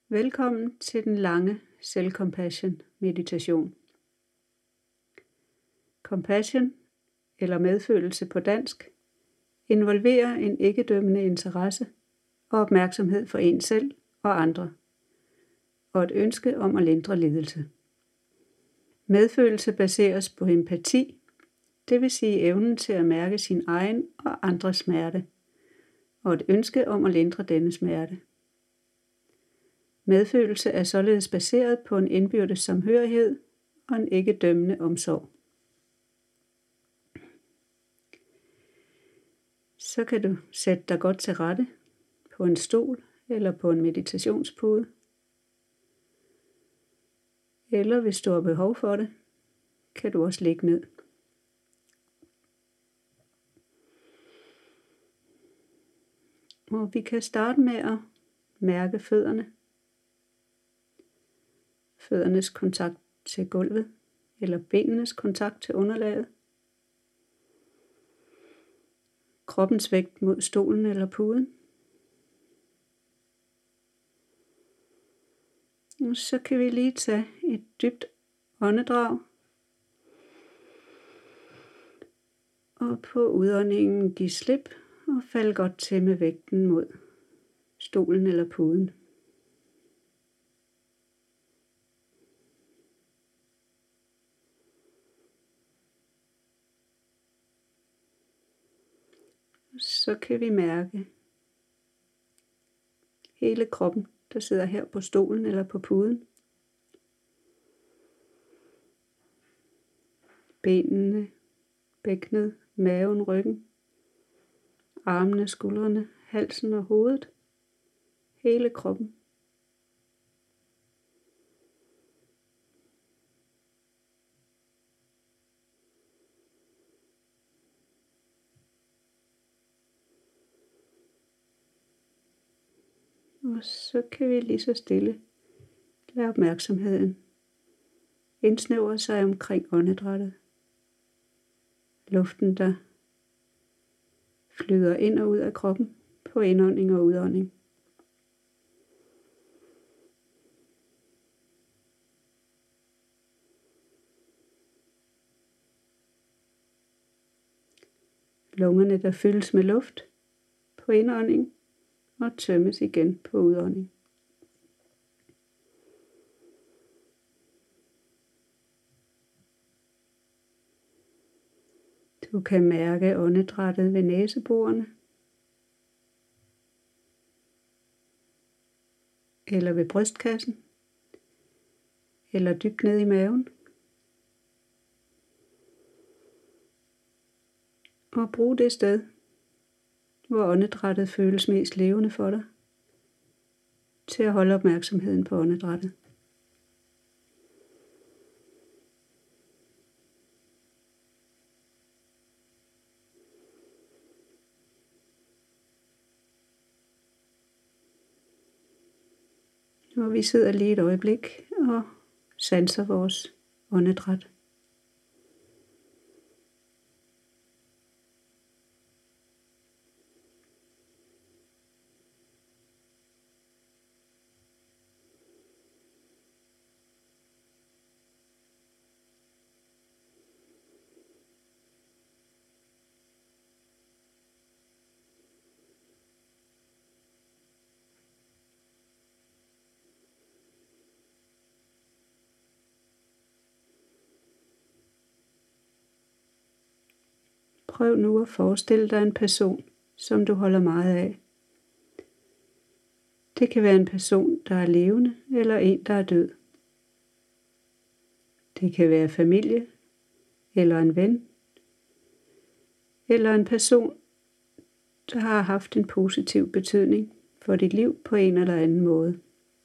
Velkommen til den lange Self-Compassion meditation. Compassion, eller medfølelse på dansk, involverer en ikke-dømmende interesse og opmærksomhed for en selv og andre, og et ønske om at lindre lidelse. Medfølelse baseres på empati, det vil sige evnen til at mærke sin egen og andres smerte, og et ønske om at lindre denne smerte. Medfølelse er således baseret på en indbyrdes samhørighed og en ikke-dømmende omsorg. Så kan du sætte dig godt til rette på en stol eller på en meditationspude. Eller hvis du har behov for det, kan du også ligge ned. Og vi kan starte med at mærke fødderne. Føddernes kontakt til gulvet, eller benenes kontakt til underlaget. Kroppens vægt mod stolen eller puden. Og så kan vi lige tage et dybt åndedrag. Og på udåndingen give slip og falde godt til med vægten mod stolen eller puden. Så kan vi mærke hele kroppen, der sidder her på stolen eller på puden. Benene, bækkenet, maven, ryggen, armene, skuldrene, halsen og hovedet. Hele kroppen. Og så kan vi lige så stille lade opmærksomheden indsnævre sig omkring åndedrættet. Luften, der flyder ind og ud af kroppen på indånding og udånding. Lungerne, der fyldes med luft på indånding og tømmes igen på udånding. Du kan mærke åndedrættet ved næseborene eller ved brystkassen eller dybt ned i maven. Og brug det sted, hvor åndedrættet føles mest levende for dig, til at holde opmærksomheden på åndedrættet. Og vi sidder lige et øjeblik og sanser vores åndedræt. Prøv nu at forestille dig en person, som du holder meget af. Det kan være en person, der er levende, eller en, der er død. Det kan være familie, eller en ven, eller en person, der har haft en positiv betydning for dit liv på en eller anden måde.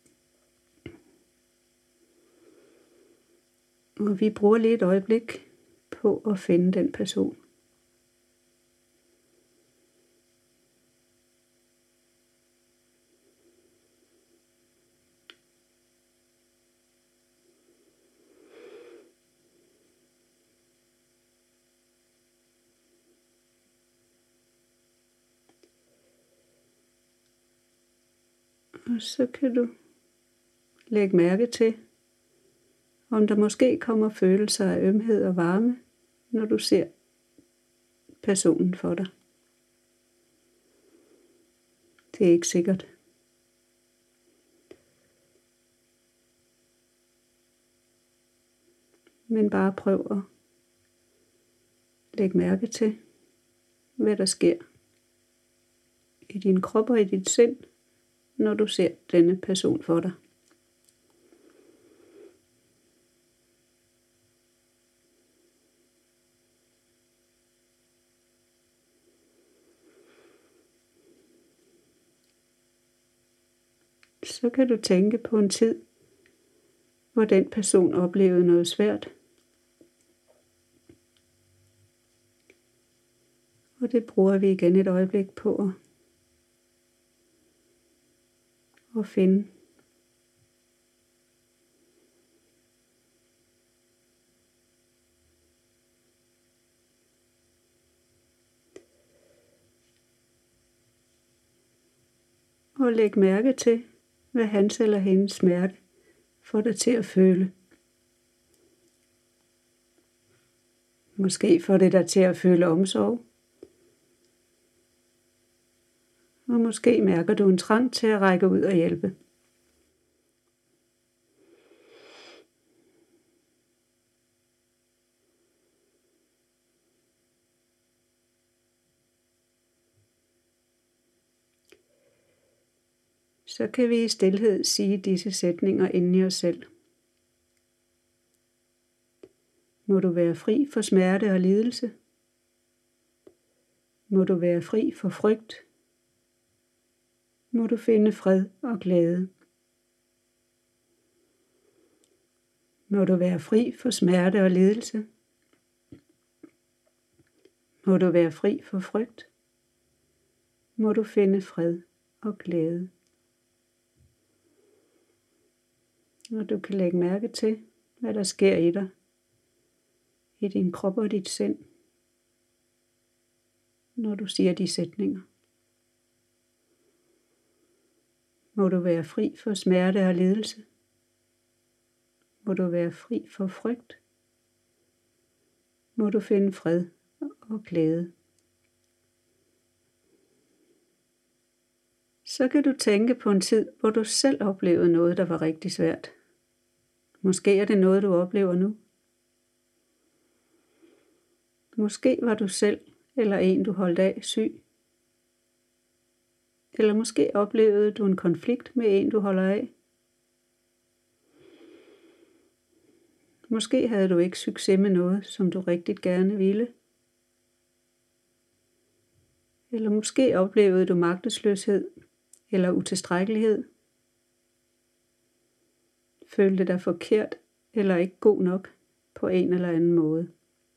Og vi bruger lige et øjeblik på at finde den person. Og så kan du Læg mærke til, om der måske kommer følelser af ømhed og varme, når du ser personen for dig. Det er ikke sikkert. Men bare prøv at lægge mærke til, hvad der sker i din krop og i dit sind, når du ser denne person for dig. Så kan du tænke på en tid, hvor den person oplevede noget svært. Og det bruger vi igen et øjeblik på at finde. Og læg mærke til, hvad hans eller hendes smerte får dig til at føle. Måske får det dig til at føle omsorg. Og måske mærker du en trang til at række ud og hjælpe. Så kan vi i stilhed sige disse sætninger inde i os selv. Må du være fri for smerte og lidelse. Må du være fri for frygt. Må du finde fred og glæde. Må du være fri for smerte og lidelse. Må du være fri for frygt. Må du finde fred og glæde. Og du kan lægge mærke til, hvad der sker i dig, i din krop og dit sind, når du siger de sætninger. Må du være fri for smerte og lidelse. Må du være fri for frygt. Må du finde fred og glæde. Så kan du tænke på en tid, hvor du selv oplevede noget, der var rigtig svært. Måske er det noget, du oplever nu. Måske var du selv eller en, du holdt af, syg. Eller måske oplevede du en konflikt med en, du holder af. Måske havde du ikke succes med noget, som du rigtig gerne ville. Eller måske oplevede du magtesløshed eller utilstrækkelighed. Følte dig forkert eller ikke god nok på en eller anden måde.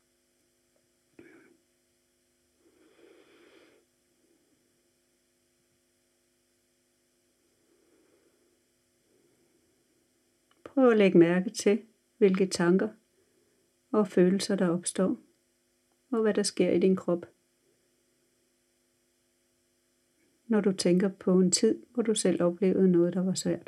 Prøv at lægge mærke til, hvilke tanker og følelser der opstår, og hvad der sker i din krop, når du tænker på en tid, hvor du selv oplevede noget, der var svært.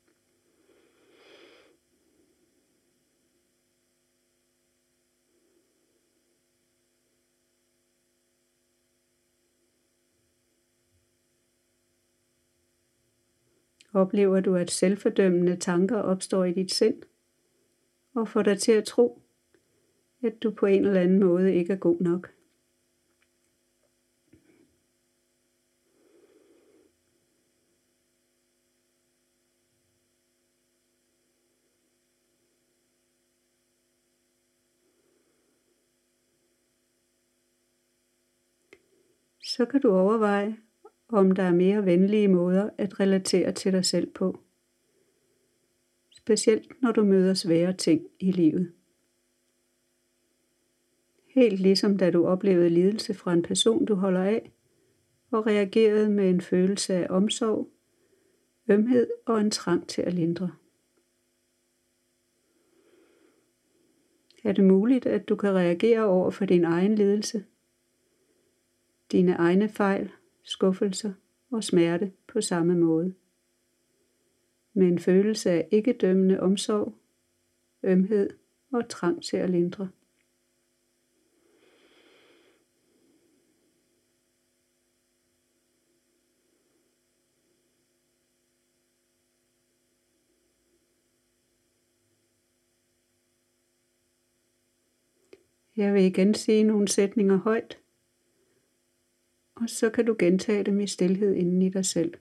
Oplever du, at selvfordømmende tanker opstår i dit sind, og får dig til at tro, at du på en eller anden måde ikke er god nok? Så kan du overveje, om der er mere venlige måder at relatere til dig selv på. Specielt når du møder svære ting i livet. Helt ligesom da du oplevede lidelse fra en person, du holder af, og reagerede med en følelse af omsorg, ømhed og en trang til at lindre. Er det muligt, at du kan reagere over for din egen lidelse, dine egne fejl, skuffelser og smerte på samme måde? med en følelse af ikke-dømmende omsorg, ømhed og trang til at lindre. Jeg vil igen sige nogle sætninger højt, og så kan du gentage dem i stilhed inden i dig selv.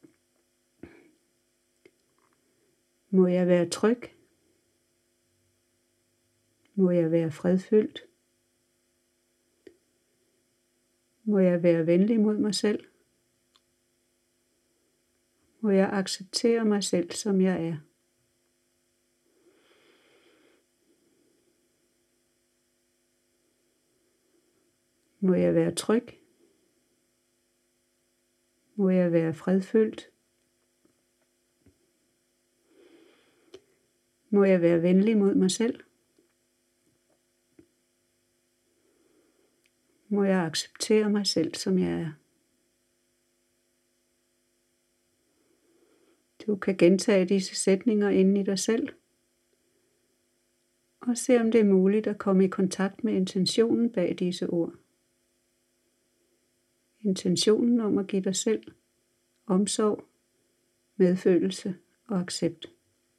Må jeg være tryg? Må jeg være fredfyldt? Må jeg være venlig mod mig selv? Må jeg acceptere mig selv, som jeg er? Må jeg være tryg? Må jeg være fredfyldt? Må jeg være venlig mod mig selv? Må jeg acceptere mig selv, som jeg er? Du kan gentage disse sætninger inden i dig selv, og se om det er muligt at komme i kontakt med intentionen bag disse ord. Intentionen om at give dig selv omsorg, medfølelse og accept.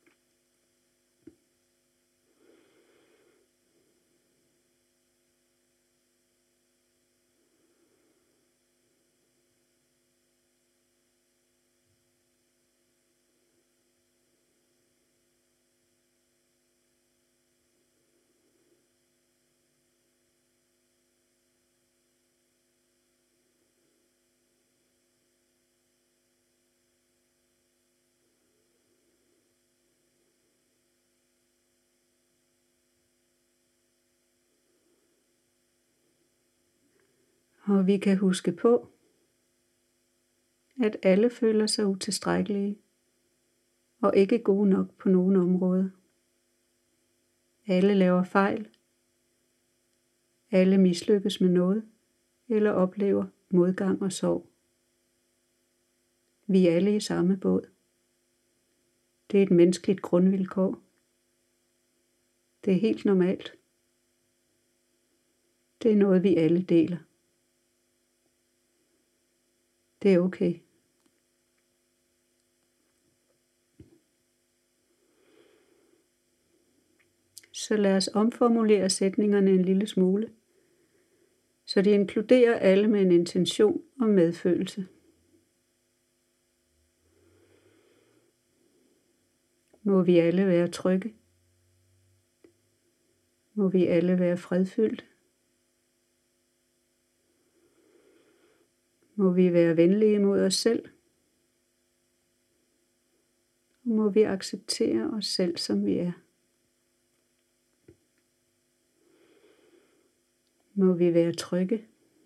Og vi kan huske på, at alle føler sig utilstrækkelige og ikke gode nok på nogen område. Alle laver fejl. Alle mislykkes med noget eller oplever modgang og sorg. Vi er alle i samme båd. Det er et menneskeligt grundvilkår. Det er helt normalt. Det er noget, vi alle deler. Det er okay. Så lad os omformulere sætningerne en lille smule, så de inkluderer alle med en intention og medfølelse. Må vi alle være trygge? Må vi alle være fredfyldt? Må vi være venlige mod os selv? Må vi acceptere os selv, som vi er? Må vi være trygge?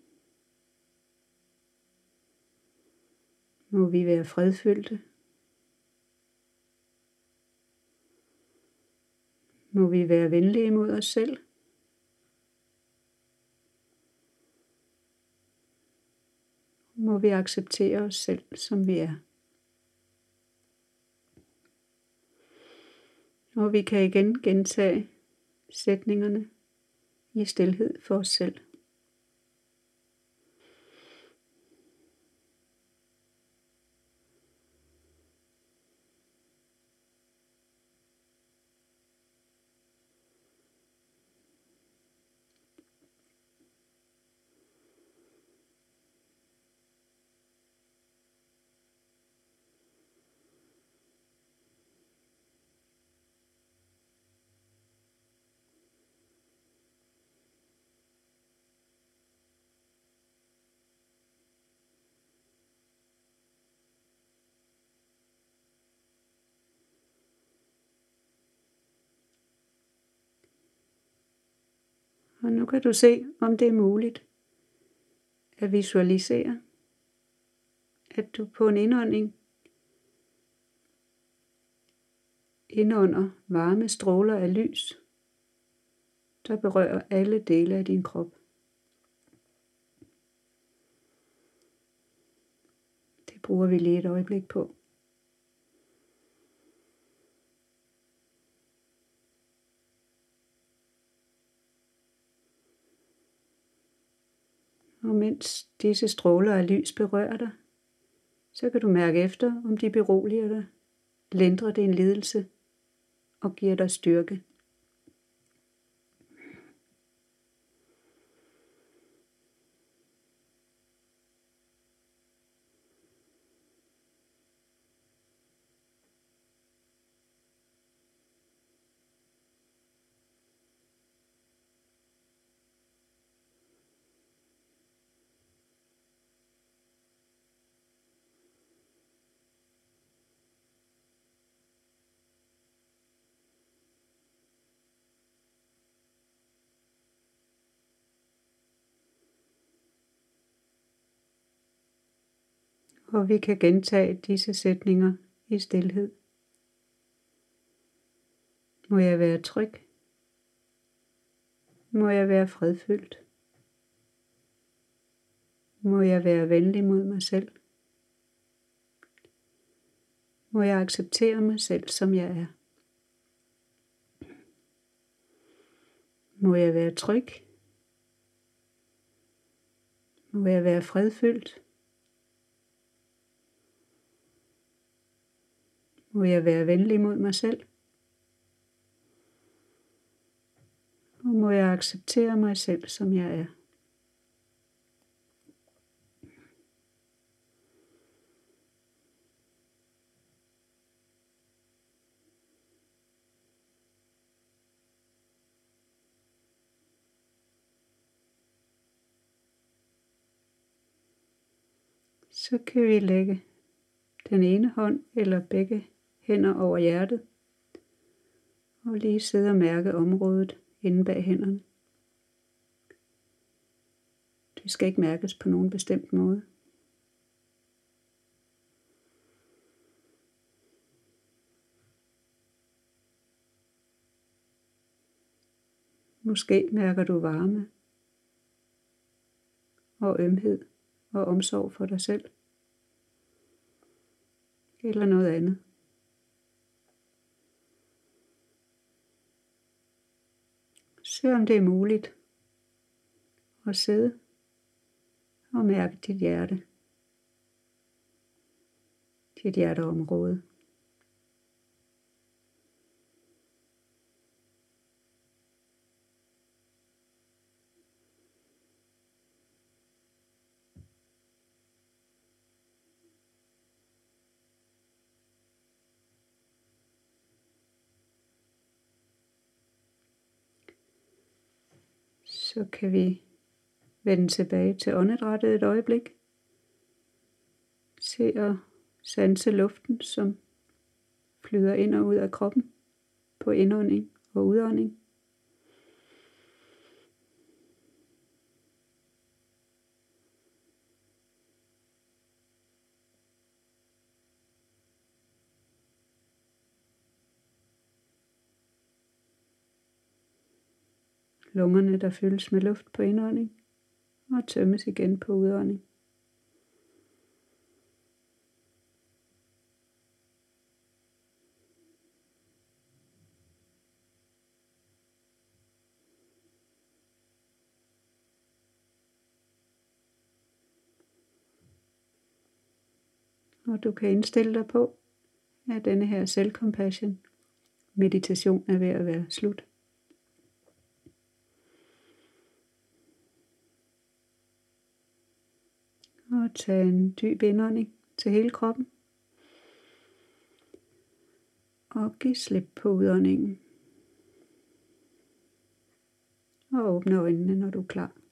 Må vi være fredfyldte? Må vi være venlige mod os selv? Må vi acceptere os selv, som vi er? Og vi kan igen gentage sætningerne i stilhed for os selv. Og nu kan du se, om det er muligt at visualisere, at du på en indånding indånder varme stråler af lys, der berører alle dele af din krop. Det bruger vi lige et øjeblik på. Og mens disse stråler af lys berører dig, så kan du mærke efter, om de beroliger dig, lindrer din lidelse og giver dig styrke. Og vi kan gentage disse sætninger i stilhed. Må jeg være tryg? Må jeg være fredfyldt? Må jeg være venlig mod mig selv? Må jeg acceptere mig selv, som jeg er? Må jeg være tryg? Må jeg være fredfyldt? Må jeg være venlig mod mig selv? Og må jeg acceptere mig selv, som jeg er? Så kan vi lægge den ene hånd eller begge hænder over hjertet og lige sidde og mærke området inde bag hænderne. Det skal ikke mærkes på nogen bestemt måde. Måske mærker du varme og ømhed og omsorg for dig selv. Eller noget andet. Se om det er muligt at sidde og mærke dit hjerte. Dit hjerteområde. Så kan vi vende tilbage til åndedrættet et øjeblik. Se og sanse luften, som flyder ind og ud af kroppen på indånding og udånding. Lungerne, der fyldes med luft på indånding og tømmes igen på udånding. Og du kan indstille dig på, at denne her selvcompassion meditation er ved at være slut. Og tag en dyb indånding til hele kroppen. Og giv slip på udåndingen. Og åbne øjnene, når du er klar.